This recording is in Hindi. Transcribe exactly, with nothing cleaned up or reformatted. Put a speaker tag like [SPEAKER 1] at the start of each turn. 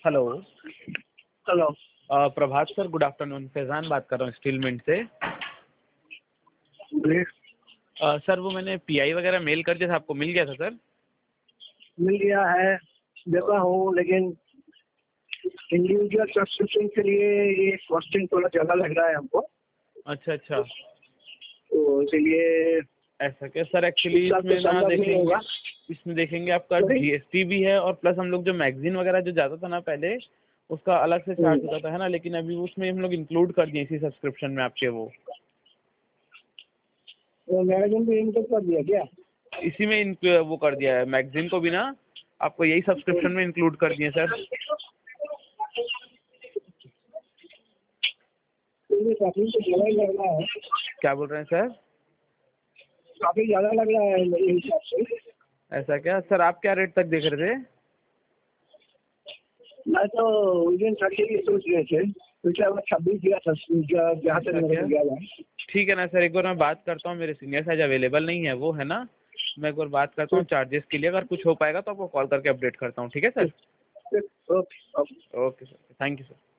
[SPEAKER 1] हेलो।
[SPEAKER 2] हेलो।
[SPEAKER 1] अ, Prabhat sir, good afternoon. Faizan बात कर रहा हूँ स्टील मिंट से।
[SPEAKER 2] जी।
[SPEAKER 1] अ, सर वो मैंने पीआई वगैरह मेल कर दिया था, आपको मिल गया था सर?
[SPEAKER 2] मिल गया है, देता हूँ, लेकिन इंडिविजुअल सब्सक्रिप्शन के लिए ये कॉस्टिंग थोड़ा ज़्यादा लग रहा है हमको।
[SPEAKER 1] अच्छा अच्छा।
[SPEAKER 2] तो इसीलिए
[SPEAKER 1] ऐसा क्या सर? एक्चुअली
[SPEAKER 2] इस साल तो
[SPEAKER 1] इसमें ना
[SPEAKER 2] संभव नहीं
[SPEAKER 1] देखेंगे,
[SPEAKER 2] होगा।
[SPEAKER 1] इसमें देखेंगे आपका
[SPEAKER 2] नहीं।
[SPEAKER 1] जीएसटी भी है, और प्लस हम लोग जो मैगजीन वगैरह जो जाता था ना पहले, उसका अलग से चार्ज
[SPEAKER 2] हम्म।
[SPEAKER 1] होता था, है ना? लेकिन अभी उसमें हम लोग इंक्लूड कर दिए इसी सब्सक्रिप्शन में आपके वो।
[SPEAKER 2] तो मैगजीन भी इनको कर दिया क्या?
[SPEAKER 1] इसी में इन वो कर दिया है, मैगजीन को भी ना आपको यही सब्सक्रिप्शन में इंक्लूड कर दिए सर।
[SPEAKER 2] तो ये काफी तो ज़्यादा ही लग रहा है।
[SPEAKER 1] क्या बोल रहे हैं सर?
[SPEAKER 2] काफी ज़्यादा लग रहा है मेरे हिसाब से।
[SPEAKER 1] ऐसा क्या सर? आप क्या रेट तक देख रहे थे?
[SPEAKER 2] मैं तो विदिन थर्टी की सोच रहे थे, पिछले बार छब्बीस दिया था, जहाँ तक
[SPEAKER 1] ऐसा
[SPEAKER 2] मेरे को
[SPEAKER 1] क्या?
[SPEAKER 2] याद है।
[SPEAKER 1] ठीक है ना सर, एक बार मैं बात करता हूँ, मेरे सीनियर आज अवेलेबल नहीं है वो, है ना? मैं एक बार बात करता हूँ चार्जेस के लिए, अगर कुछ हो पाएगा तो आपको कॉल करके अपडेट करता हूँ, ठीक है sir?
[SPEAKER 2] Okay okay.
[SPEAKER 1] Okay sir, thank you sir.